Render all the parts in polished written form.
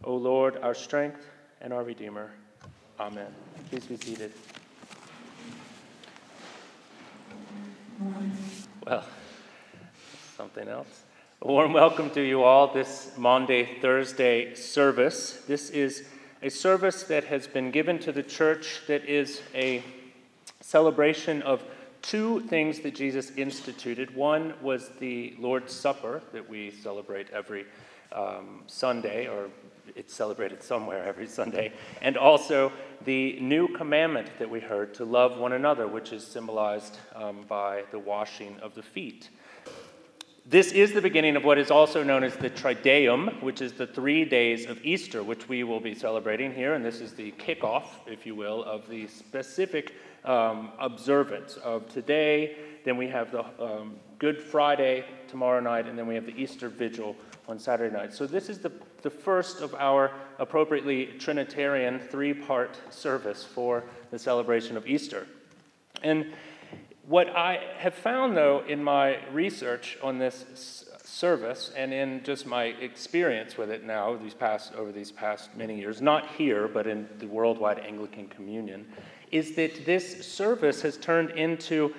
O Lord, our strength and our Redeemer. Amen. Please be seated. Well, something else. A warm welcome to you all this Maundy Thursday service. This is a service that has been given to the church that is a celebration of two things that Jesus instituted. One was the Lord's Supper that we celebrate every Sunday, or it's celebrated somewhere every Sunday, and also the new commandment that we heard to love one another, which is symbolized by the washing of the feet. This is the beginning of what is also known as the Triduum, which is the 3 days of Easter, which we will be celebrating here, and this is the kickoff, if you will, of the specific observance of today. Then we have the Good Friday tomorrow night, and then we have the Easter Vigil on Saturday night. So this is the first of our appropriately Trinitarian three-part service for the celebration of Easter. And what I have found, though, in my research on this service and in just my experience with it now over these past many years, not here, but in the Worldwide Anglican Communion, is that this service has turned into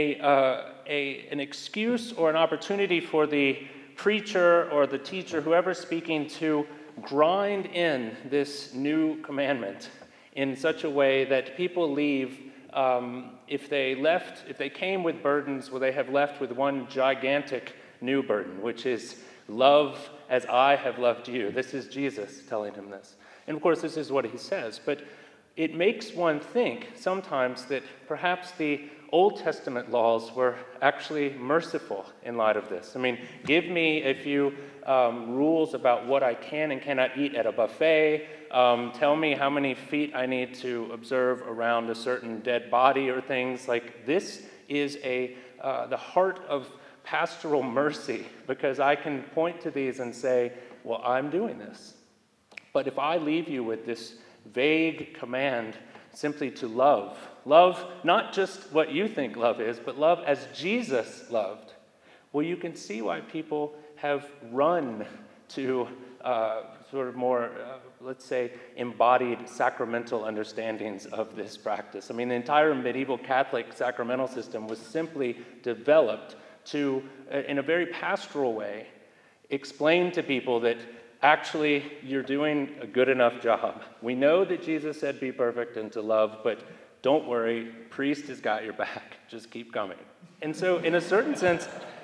an excuse or an opportunity for the preacher or the teacher, whoever's speaking, to grind in this new commandment in such a way that people leave. If they came with burdens, well, they have left with one gigantic new burden, which is love as I have loved you. This is Jesus telling him this. And of course, this is what he says. But it makes one think sometimes that perhaps the Old Testament laws were actually merciful in light of this. I mean, give me a few rules about what I can and cannot eat at a buffet. Tell me how many feet I need to observe around a certain dead body or things. Like, this is the heart of pastoral mercy, because I can point to these and say, well, I'm doing this. But if I leave you with this vague command simply to love not just what you think love is, but love as Jesus loved, well, you can see why people have run to sort of more, let's say, embodied sacramental understandings of this practice. I mean, the entire medieval Catholic sacramental system was simply developed to, in a very pastoral way, explain to people that actually you're doing a good enough job. We know that Jesus said be perfect and to love, but don't worry, priest has got your back. Just keep coming. And so in a certain sense,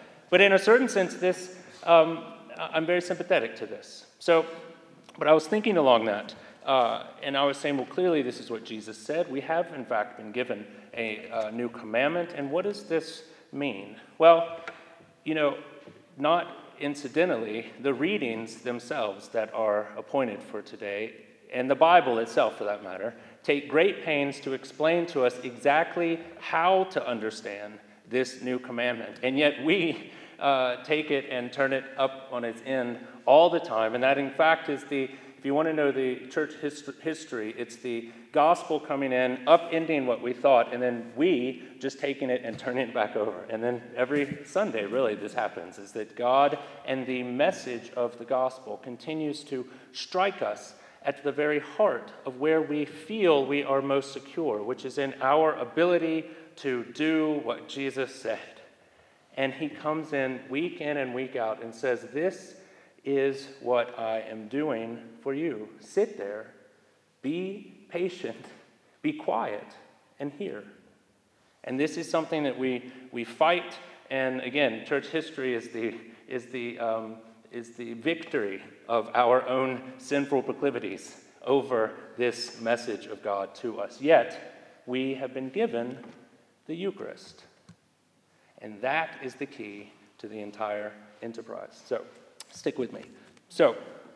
this, I'm very sympathetic to this. So, but I was thinking along that, and I was saying, well, clearly this is what Jesus said. We have, in fact, been given a new commandment. And what does this mean? Well, not incidentally, the readings themselves that are appointed for today, and the Bible itself, for that matter, take great pains to explain to us exactly how to understand this new commandment. And yet we take it and turn it up on its end all the time. And that, in fact, is if you want to know the church history, it's the gospel coming in, upending what we thought, and then we just taking it and turning it back over. And then every Sunday, really, this happens, is that God and the message of the gospel continues to strike us at the very heart of where we feel we are most secure, which is in our ability to do what Jesus said. And he comes in and week out and says, this is what I am doing for you. Sit there, be patient, be quiet, and hear. And this is something that we fight. And again, church history is the victory of our own sinful proclivities over this message of God to us. Yet, we have been given the Eucharist. And that is the key to the entire enterprise. So, stick with me. So,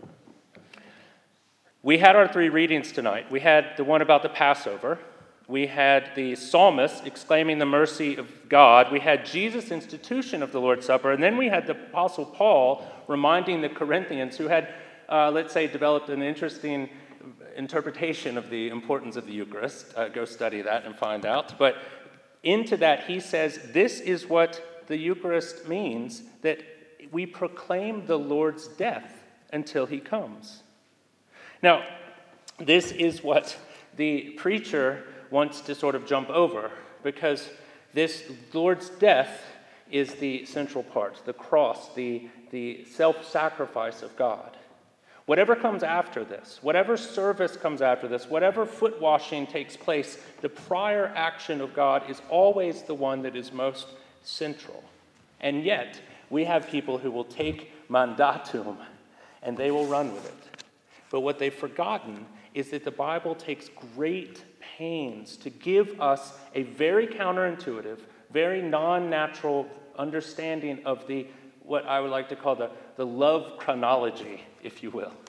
we had our three readings tonight. We had the one about the Passover. We had the psalmist exclaiming the mercy of God. We had Jesus' institution of the Lord's Supper. And then we had the Apostle Paul reminding the Corinthians, who had, let's say, developed an interesting interpretation of the importance of the Eucharist. Go study that and find out. But into that, he says, this is what the Eucharist means, that we proclaim the Lord's death until he comes. Now, this is what the preacher wants to sort of jump over, because this Lord's death is the central part, the cross, the self-sacrifice of God. Whatever comes after this, whatever service comes after this, whatever foot washing takes place, the prior action of God is always the one that is most central. And yet, we have people who will take mandatum and they will run with it. But what they've forgotten is that the Bible takes great pains to give us a very counterintuitive, very non-natural understanding of what I would like to call the love chronology, if you will.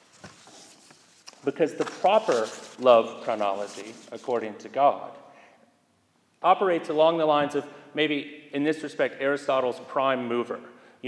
Because the proper love chronology, according to God, operates along the lines of maybe, in this respect, Aristotle's prime mover,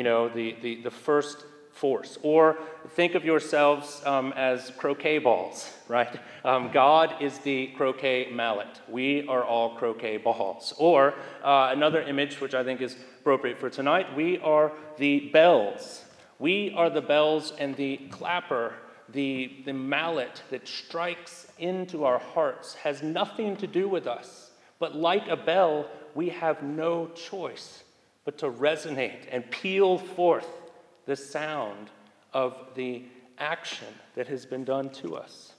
the first force. Or think of yourselves as croquet balls, right? God is the croquet mallet. We are all croquet balls. Or another image, which I think is appropriate for tonight, we are the bells. We are the bells and the clapper, the mallet that strikes into our hearts has nothing to do with us. But like a bell, we have no choice but to resonate and peal forth the sound of the action that has been done to us.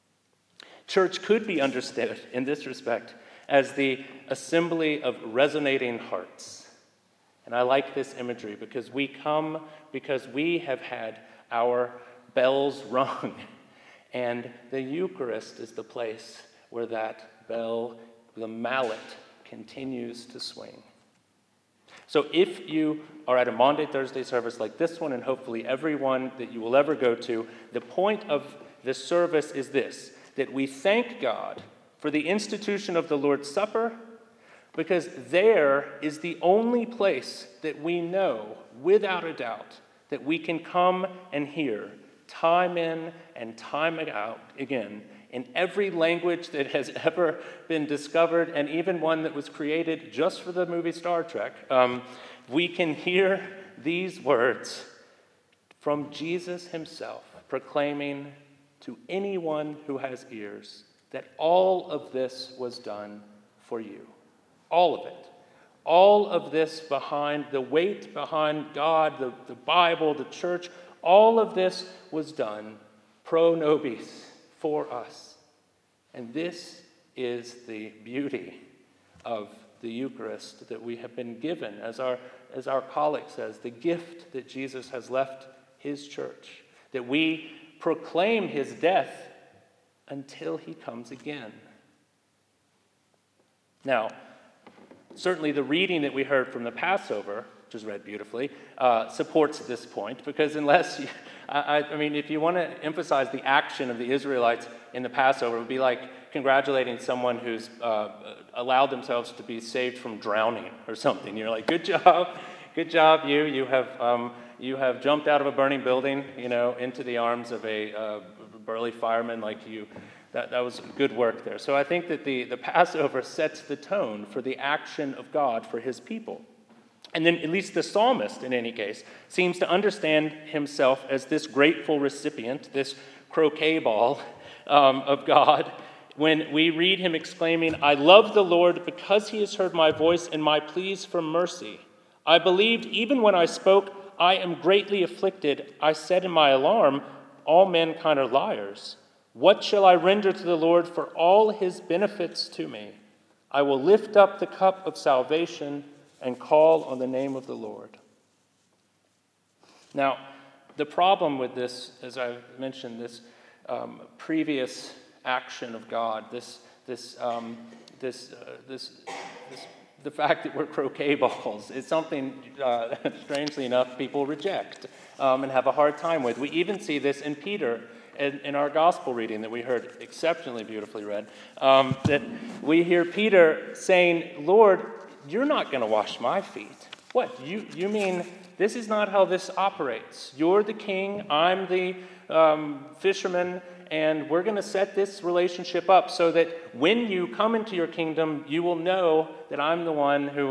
Church could be understood in this respect as the assembly of resonating hearts. And I like this imagery because we come because we have had our bells rung. And the Eucharist is the place where that bell, the mallet, continues to swing. So if you are at a Maundy Thursday service like this one, and hopefully every one that you will ever go to, the point of the service is this, that we thank God for the institution of the Lord's Supper, because there is the only place that we know, without a doubt, that we can come and hear time in and time out again, in every language that has ever been discovered, and even one that was created just for the movie Star Trek, we can hear these words from Jesus himself, proclaiming to anyone who has ears that all of this was done for you. All of it. All of this behind the weight behind God, the Bible, the church, all of this was done pro nobis, for us. And this is the beauty of the Eucharist that we have been given, as our collect says, the gift that Jesus has left his church, that we proclaim his death until he comes again. Now, certainly the reading that we heard from the Passover, which is read beautifully, supports this point, because unless if you want to emphasize the action of the Israelites in the Passover, it would be like congratulating someone who's allowed themselves to be saved from drowning or something. You're like, good job, you have jumped out of a burning building, into the arms of a burly fireman like you. That was good work there. So I think that the Passover sets the tone for the action of God for his people. And then at least the psalmist, in any case, seems to understand himself as this grateful recipient, this croquet ball of God, when we read him exclaiming, "I love the Lord because he has heard my voice and my pleas for mercy. I believed even when I spoke, I am greatly afflicted. I said in my alarm, all mankind are liars. What shall I render to the Lord for all his benefits to me? I will lift up the cup of salvation and call on the name of the Lord." Now, the problem with this, as I mentioned, this previous action of God, the fact that we're croquet balls is something, strangely enough, people reject and have a hard time with. We even see this in Peter. In our gospel reading that we heard exceptionally beautifully read, that we hear Peter saying, "Lord, you're not going to wash my feet." What? You mean this is not how this operates? You're the king, I'm the fisherman, and we're going to set this relationship up so that when you come into your kingdom, you will know that I'm the one who was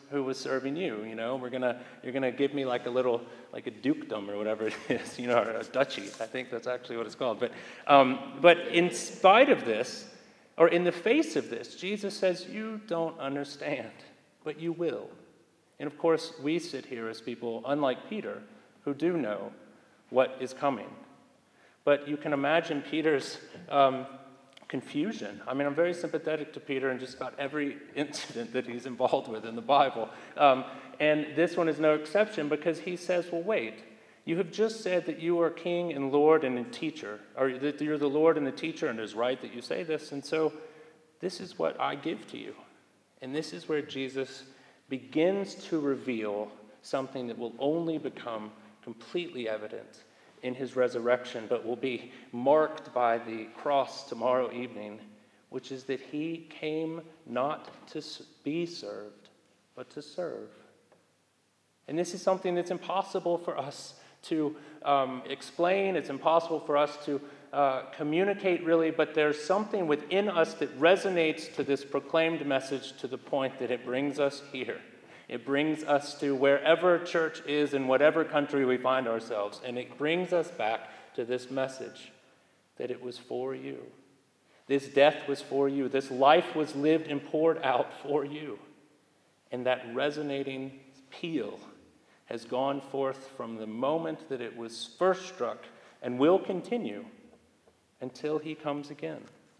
was serving you. You're gonna give me like a dukedom or whatever it is, or a duchy. I think that's actually what it's called. But in spite of this, or in the face of this, Jesus says, you don't understand, but you will. And of course, we sit here as people, unlike Peter, who do know what is coming. But you can imagine Peter's confusion. I mean, I'm very sympathetic to Peter in just about every incident that he's involved with in the Bible. And this one is no exception, because he says, well, wait, you have just said that you are king and Lord and a teacher, or that you're the Lord and the teacher, and it is right that you say this, and so this is what I give to you. And this is where Jesus begins to reveal something that will only become completely evident in his resurrection, but will be marked by the cross tomorrow evening, which is that he came not to be served, but to serve. And this is something that's impossible for us to explain. It's impossible for us to communicate, really, but there's something within us that resonates to this proclaimed message to the point that it brings us here. It brings us to wherever church is in whatever country we find ourselves, and it brings us back to this message that it was for you. This death was for you. This life was lived and poured out for you. And that resonating peal has gone forth from the moment that it was first struck and will continue until he comes again.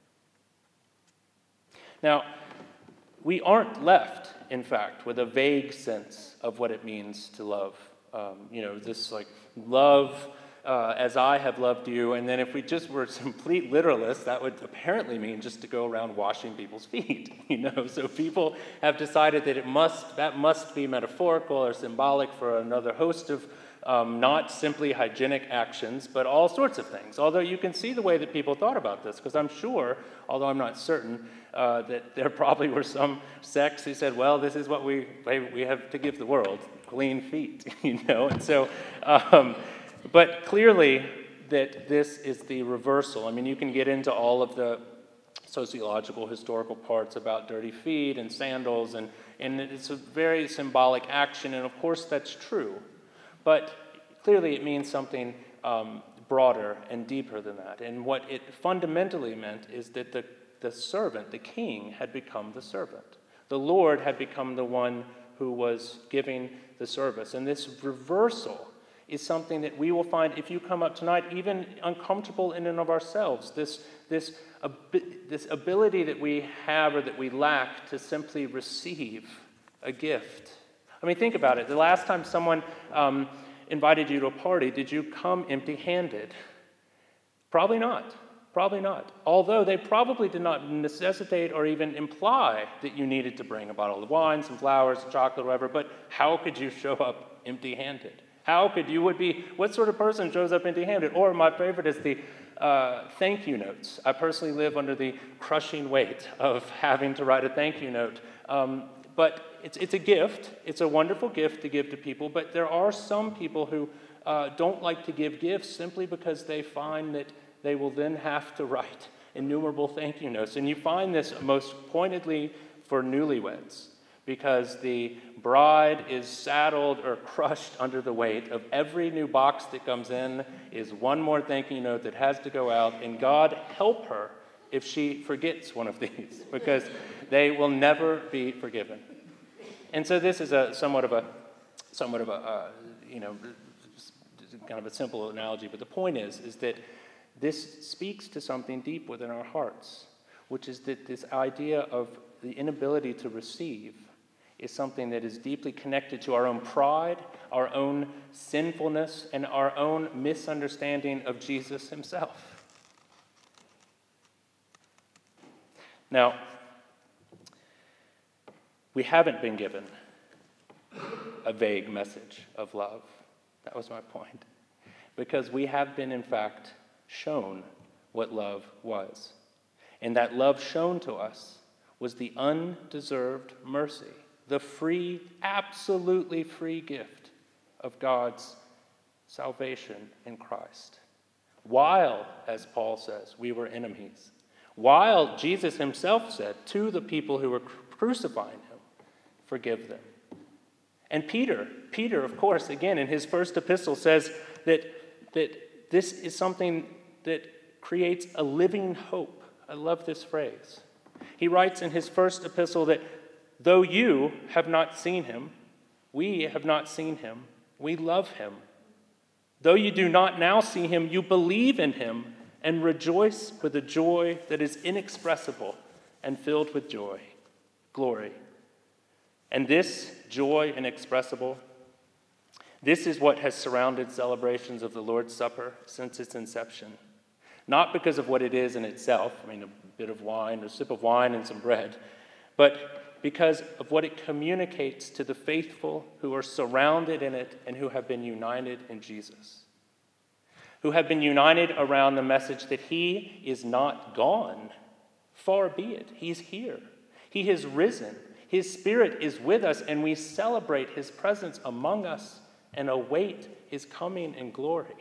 Now, we aren't left, in fact, with a vague sense of what it means to love. This like love as I have loved you. And then if we just were complete literalists, that would apparently mean just to go around washing people's feet. So people have decided that that must be metaphorical or symbolic for another host of not simply hygienic actions, but all sorts of things. Although you can see the way that people thought about this, because I'm sure, although I'm not certain, that there probably were some sects who said, well, this is what we have to give the world, clean feet, And so, but clearly that this is the reversal. I mean, you can get into all of the sociological, historical parts about dirty feet and sandals, and it's a very symbolic action, and of course that's true. But clearly it means something broader and deeper than that. And what it fundamentally meant is that the servant, the king, had become the servant. The Lord had become the one who was giving the service. And this reversal is something that we will find, if you come up tonight, even uncomfortable in and of ourselves. This ability that we have or that we lack to simply receive a gift. I mean, think about it. The last time someone invited you to a party, did you come empty-handed? Probably not. Probably not. Although they probably did not necessitate or even imply that you needed to bring a bottle of wine, some flowers, some chocolate, whatever. But how could you show up empty-handed? What sort of person shows up empty-handed? Or my favorite is the thank you notes. I personally live under the crushing weight of having to write a thank you note. But it's a gift. It's a wonderful gift to give to people. But there are some people who don't like to give gifts simply because they find that they will then have to write innumerable thank you notes. And you find this most pointedly for newlyweds, because the bride is saddled or crushed under the weight of every new box that comes in is one more thank you note that has to go out, and God help her if she forgets one of these, because they will never be forgiven. And so this is somewhat of a kind of a simple analogy, but the point is that this speaks to something deep within our hearts, which is that this idea of the inability to receive is something that is deeply connected to our own pride, our own sinfulness, and our own misunderstanding of Jesus himself. Now, we haven't been given a vague message of love. That was my point. Because we have been, in fact, shown what love was. And that love shown to us was the undeserved mercy, the free, absolutely free gift of God's salvation in Christ. While, as Paul says, we were enemies. While Jesus himself said to the people who were crucifying him, forgive them. And Peter, of course, again, in his first epistle says that this is something that creates a living hope. I love this phrase. He writes in his first epistle that though you have not seen him, we have not seen him, we love him. Though you do not now see him, you believe in him and rejoice with a joy that is inexpressible and filled with glory. And this joy inexpressible, this is what has surrounded celebrations of the Lord's Supper since its inception. Not because of what it is in itself, a bit of wine, a sip of wine and some bread, but because of what it communicates to the faithful who are surrounded in it and who have been united in Jesus. Who have been united around the message that he is not gone. Far be it, he's here. He has risen. His Spirit is with us, and we celebrate his presence among us and await his coming in glory.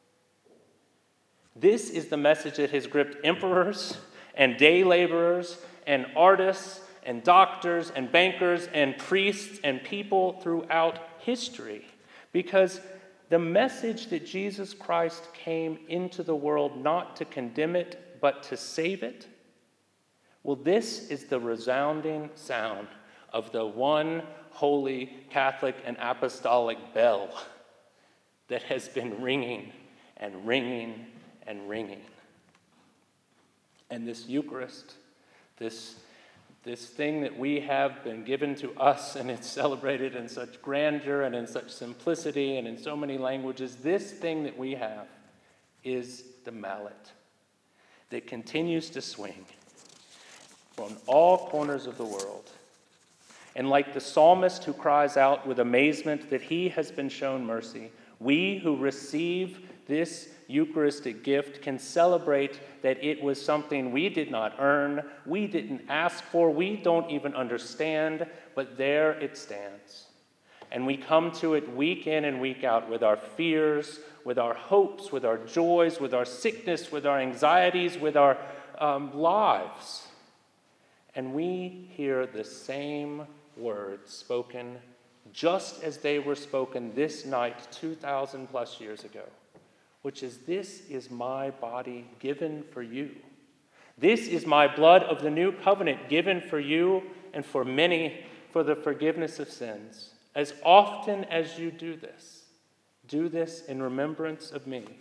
This is the message that has gripped emperors and day laborers and artists and doctors and bankers and priests and people throughout history. Because the message that Jesus Christ came into the world not to condemn it, but to save it, well, this is the resounding sound of the one holy Catholic and apostolic bell that has been ringing and ringing and ringing. And this Eucharist, this thing that we have been given to us, and it's celebrated in such grandeur and in such simplicity and in so many languages, this thing that we have is the mallet that continues to swing from all corners of the world. And like the psalmist who cries out with amazement that he has been shown mercy, we who receive this Eucharistic gift can celebrate that it was something we did not earn, we didn't ask for, we don't even understand, but there it stands. And we come to it week in and week out with our fears, with our hopes, with our joys, with our sickness, with our anxieties, with our lives. And we hear the same words spoken just as they were spoken this night 2,000 plus years ago, which is, this is my body given for you. This is my blood of the new covenant given for you and for many for the forgiveness of sins. As often as you do this in remembrance of me.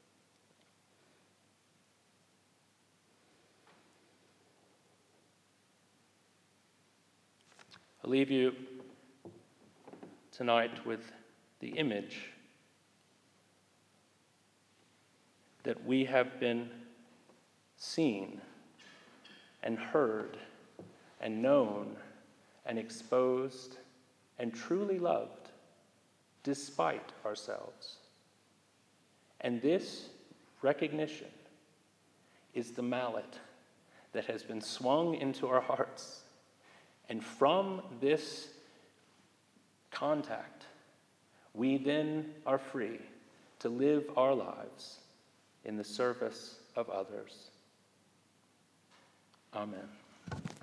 I'll leave you tonight with the image that we have been seen and heard and known and exposed and truly loved despite ourselves. And this recognition is the mallet that has been swung into our hearts. And from this contact, we then are free to live our lives in the service of others. Amen.